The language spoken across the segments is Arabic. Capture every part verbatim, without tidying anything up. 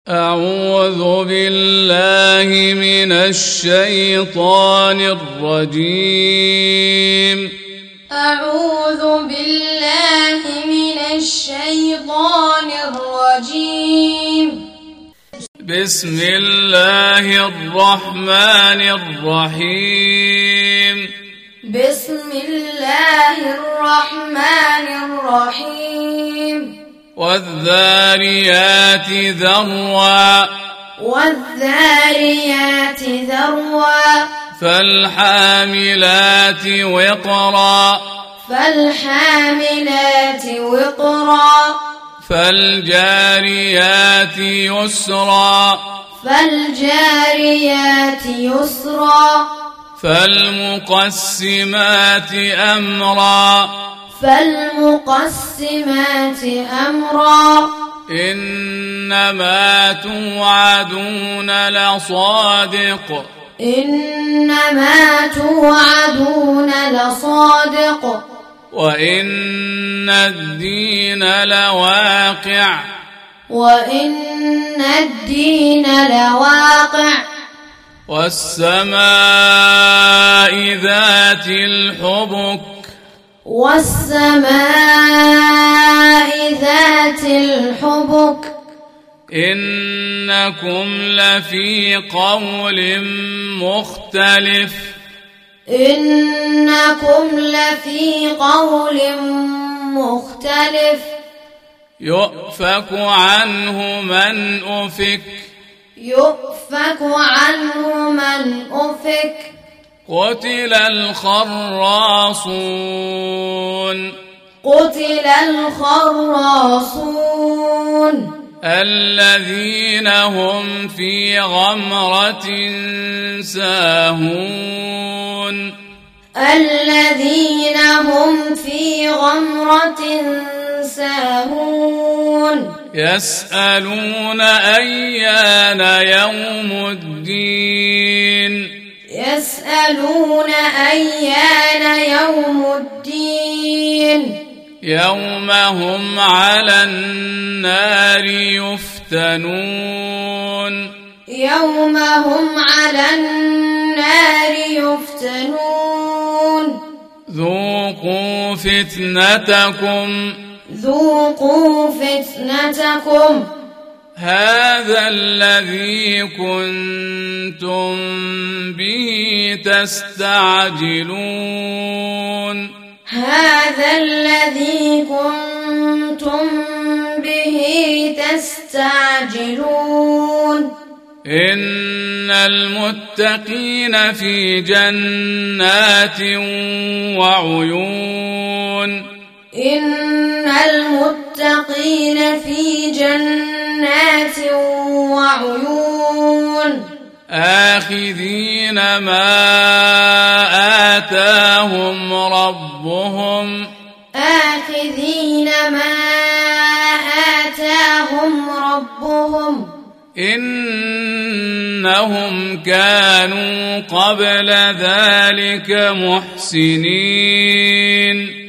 أعوذ بالله من الشيطان الرجيم أعوذ بالله من الشيطان الرجيم بسم الله الرحمن الرحيم بسم الله الرحمن الرحيم والذاريات ذروا والذاريات ذروا فالحاملات وقرا فالحاملات وقرا فالجاريات يسرا فالجاريات يسرا فالمقسمات أمرا فالمقسمات أمرا إنما توعدون لصادق إنما توعدون لصادق وإن الدين لواقع وإن الدين لواقع والسماء ذات الحبك والسماء ذات الحبك إنكم لفي قول مختلف إنكم لفي قول مختلف يؤفك عنه من أفك يؤفك عنه من أفك قتل الخراصون قتل الخراصون الذين هم في غمرة ساهون الذين هم في غمرة ساهون يسألون أيان يوم الدين يسألون أيان يوم الدين يوم هم على النار يفتنون يوم هم على النار يفتنون ذوقوا فتنتكم ذوقوا فتنتكم هذا الذي كنتم به تستعجلون هذا الذي كنتم به تستعجلون إن المتقين في جنات وعيون إن المتقين في جنات وعيون آخذين ما آتاهم ربهم آخذين ما آتاهم ربهم إنهم كانوا قبل ذلك محسنين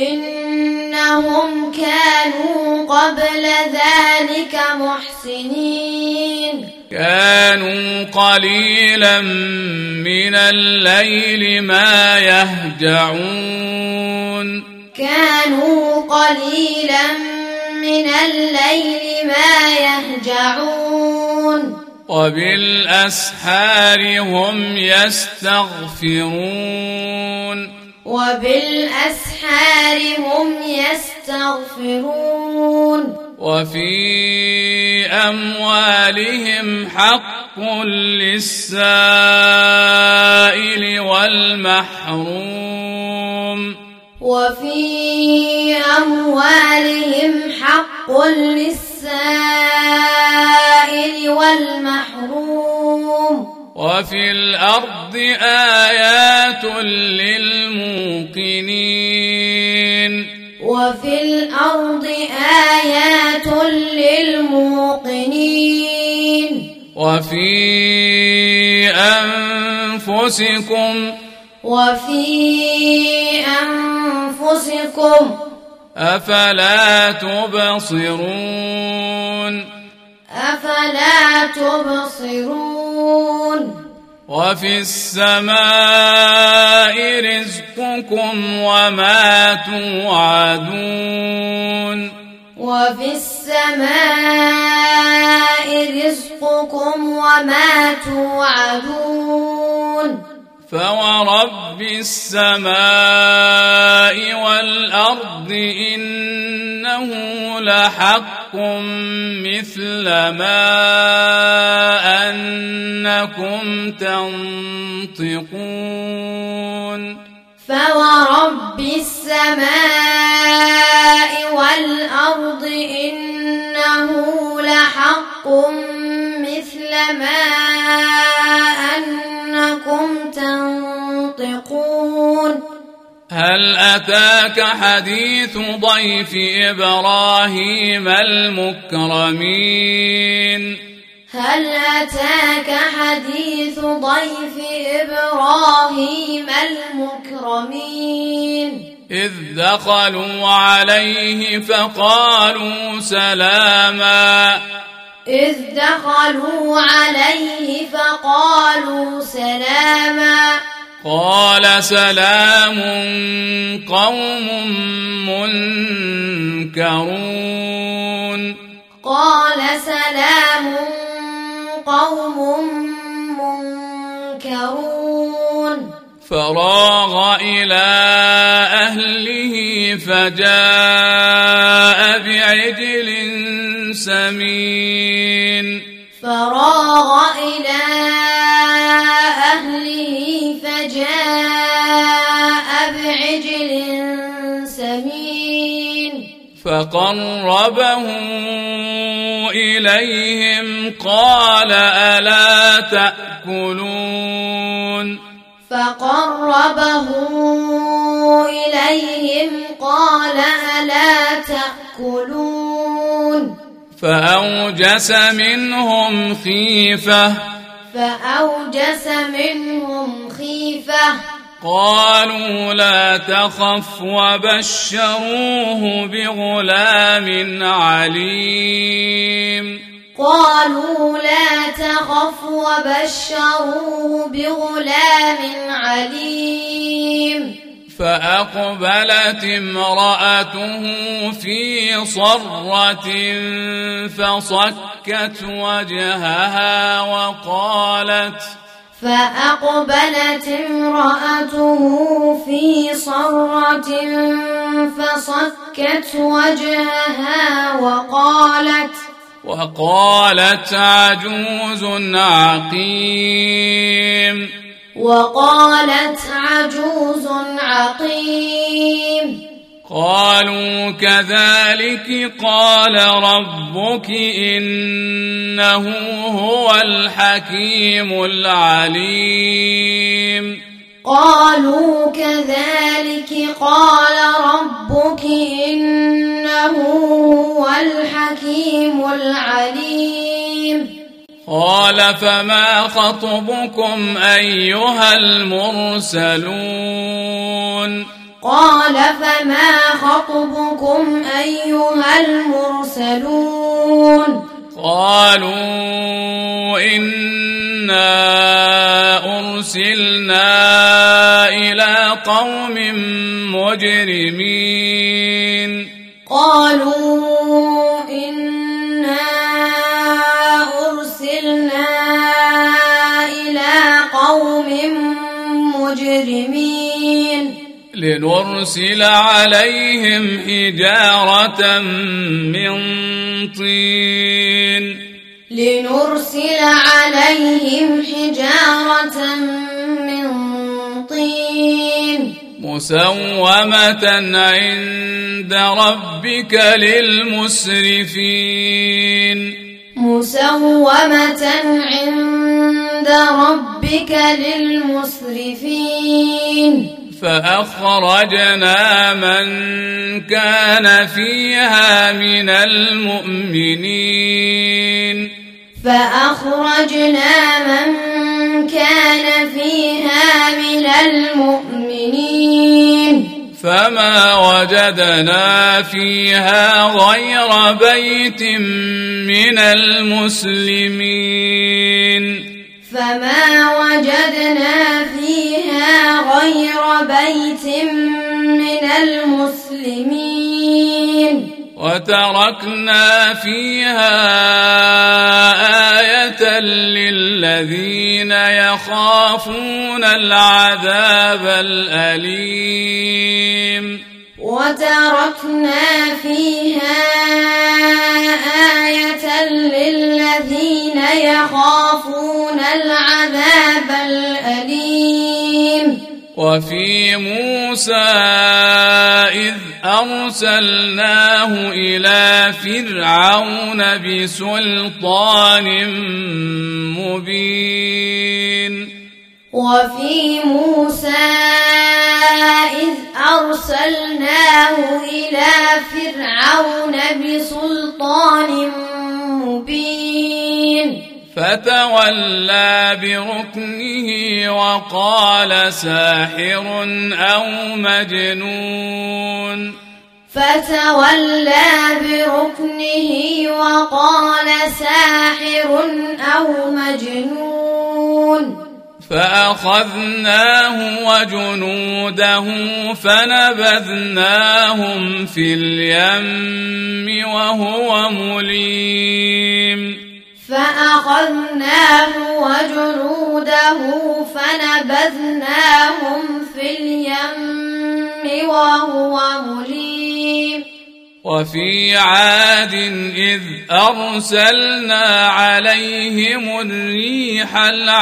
إنهم كانوا قبل ذلك محسنين كانوا قليلا من الليل ما يهجعون كانوا قليلا من الليل ما يهجعون وبالأسحار هم يستغفرون وبالأسحار هم يستغفرون وفي أموالهم حق للسائل والمحروم وفي أموالهم حق للسائل والمحروم وفي الأرض آيات للموقنين وفي الأرض آيات للموقنين وفي أنفسكم وفي أنفسكم أفلا تبصرون أفلا تبصرون وفي السماء رزقكم وما توعدون وفي السماء رزقكم وما توعدون فورب السماء والأرض إنه لحق مثل ما أنكم تنطقون فورب السماء والأرض إنه لحق مثل ما أنكم تنطقون هل أتاك حديث ضيف إبراهيم المكرمين هل أتاك حديث ضيف إبراهيم المكرمين إذ دخلوا عليه فقالوا سلاما إذ دخلوا عليه فقالوا سلاما قال سلام قوم منكرون قال سلام قوم منكرون فراغ إلى أهله فجاء بعجل سمين فراغ إلى أهله فجاء بعجل سمين فقربه إليهم قال ألا تأكلون فقربه إليهم قال ألا تأكلون فأوجس منهم خيفة فأوجس منهم خيفة قالوا لا تخف وبشروه بغلام عليم قالوا لا تخف وبشروه بغلام عليم فأقبلت امرأته في صرة فصكت وجهها وقالت فأقبلت امرأته في صرة فصكت وجهها وقالت وقالت عجوز عقيم وقالت عجوز عقيم قالوا كذلك قال ربك إنه هو الحكيم العليم قالوا كذلك قال ربك إنه هو الحكيم العليم قال فما خطبكم أيها المرسلون قال فما خطبكم أيها المرسلون قالوا إنا أرسلنا إلى قوم مجرمين قالوا إنا أرسلنا إلى قوم مجرمين لنرسل عليهم حجارة من طين لنرسل عليهم حجارة من طين مسومة عند ربك للمسرفين مسومة عند ربك للمسرفين فأخرجنا من كان فيها من المؤمنين فأخرجنا من كان فيها من المؤمنين فما وجدنا فيها غير بيت من المسلمين فما وجدنا فيها غير بيت من المسلمين وتركنا فيها آية للذين يخافون العذاب الأليم وتركنا فيها آية للذين يخافون العذاب الأليم وفي موسى إذ أرسلناه إلى فرعون بسلطان مبين وفي موسى إذ أرسلناه إلى فرعون بسلطان مبين فتولى بركنه وقال ساحر أو مجنون فتولى بركنه وقال ساحر أو مجنون فأخذناه وجنوده فنبذناهم في اليم وهو مليم فأخذناه وجنوده فنبذناهم في اليم وهو مليم وفي عاد إذ أرسلنا عليهم الريح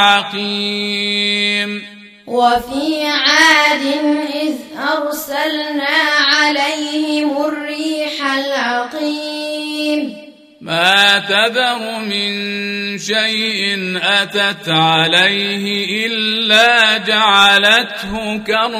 العقيم وفي عاد إذ أرسلنا عليهم الريح العقيم ما تذر من شيء أتت عليه إلا جعلته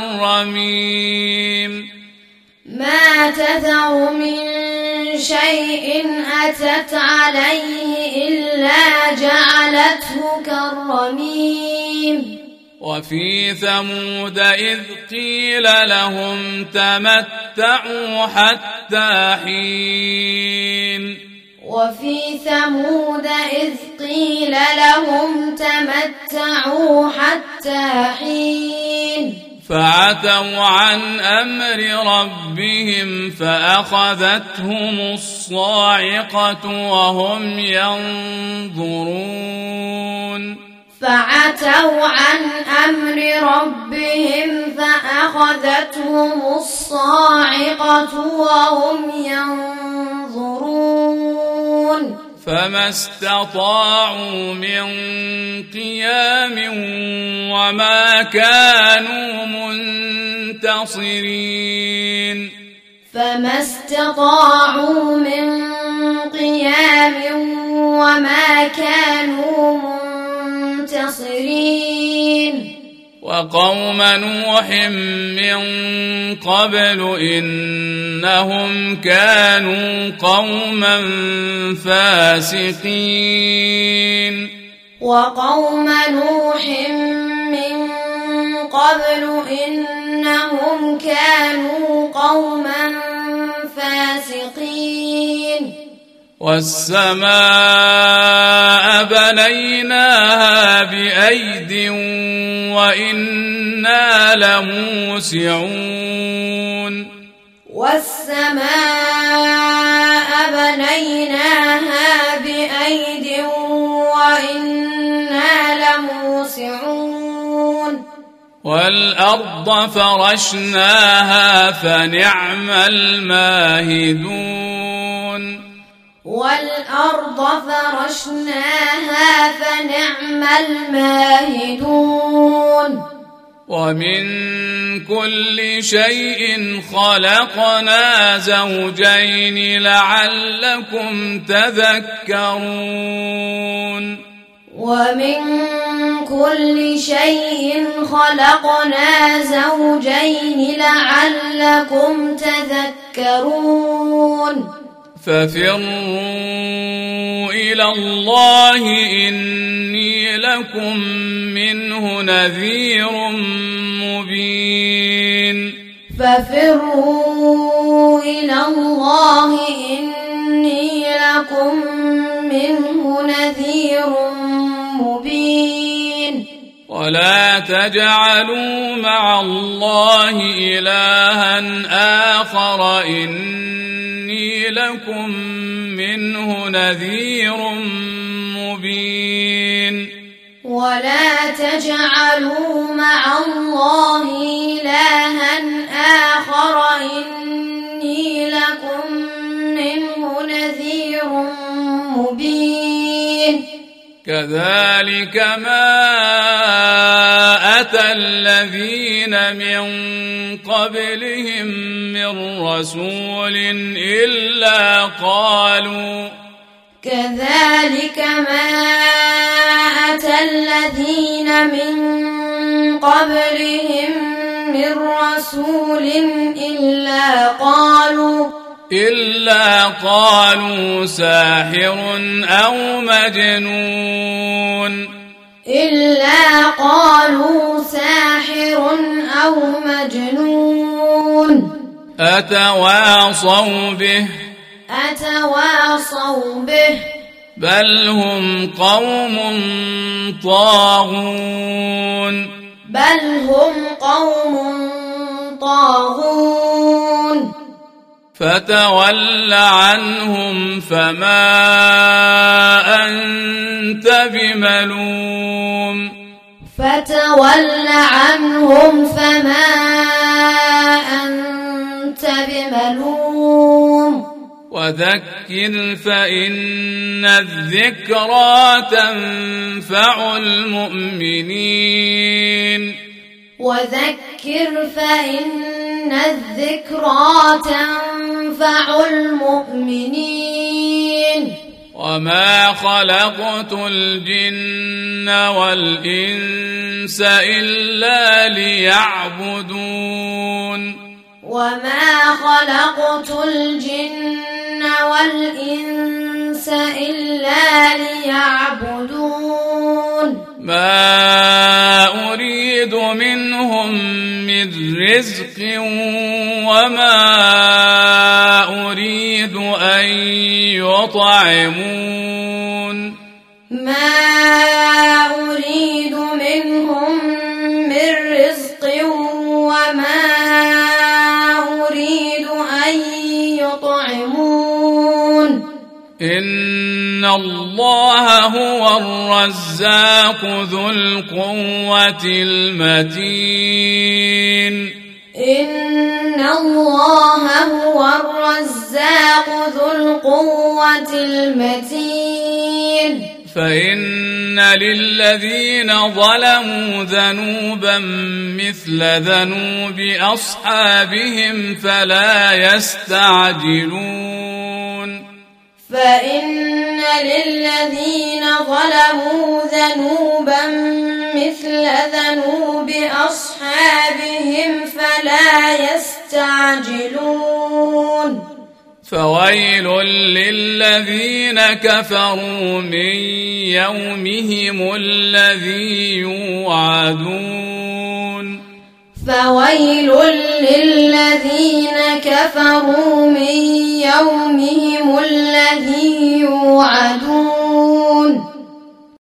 كالرميم ما تذر من شيء أتت عليه إلا جعلته كالرميم وفي ثمود إذ قيل لهم تمتعوا حتى حين وفي ثمود إذ قيل لهم تمتعوا حتى حين فعتوا عن أمر ربهم فأخذتهم الصاعقة وهم ينظرون فعتوا عن أمر ربهم فأخذتهم الصاعقة وهم ينظرون فما استطاعوا من قيام وما كانوا منتصرين فما استطاعوا من قيام وما كانوا منتصرين وقوم نوح من قبل إنهم كانوا قوما فاسقين وقوم نوح من قبل إنهم كانوا قوما فاسقين والسماء بنيناها بأيد وإنا لموسعون والسماء بنيناها بأيد وإنا لموسعون والأرض فرشناها فنعم الماهدون والأرض فرشناها فنعم الماهدون ومن كل شيء خلقنا زوجين لعلكم تذكرون ومن كل شيء خلقنا زوجين لعلكم تذكرون ففروا إلى الله إني لكم منه نذير مبين ففروا إلى الله إني لكم منه نذير مبين ولا تجعلوا مع الله إلها آخر إني لكم منه نذير مبين ولا تجعلوا مع الله إلها آخر إني لكم منه نذير مبين كذلك ما أتى الذين من قبلهم من رسول إلا قالوا كذلك ما أتى الذين من قبلهم من رسول إلا قالوا إلا قالوا ساحر أو مجنون إلا قالوا ساحر أو مجنون أتواصوا به أتواصوا به بل هم قوم طاغون بل هم قوم طاغون فتول عنهم فما أنت بملوم فتول عنهم فما أنت بملوم وذكر فإن الذكرى تنفع المؤمنين وذكر فإن الذكرى تنفع المؤمنين وما خلقت الجن والإنس إلا ليعبدون وما خلقت الجن والإنس إلا ليعبدون ما أريد منهم من رزق وما أريد أن يطعمون ما أريد منهم من رزق وما أريد أن يطعمون إن الله هو الرزاق ذو القوة المتين إن الله هو الرزاق ذو القوة المتين فإن للذين ظلموا ذنوبا مثل ذنوب أصحابهم فلا يستعجلون فإن للذين ظلموا ذنوبا مثل ذنوب أصحابهم فلا يستعجلون فويل للذين كفروا من يومهم الذي يوعدون فويل للذين كفروا من يومهم الذي يوعدون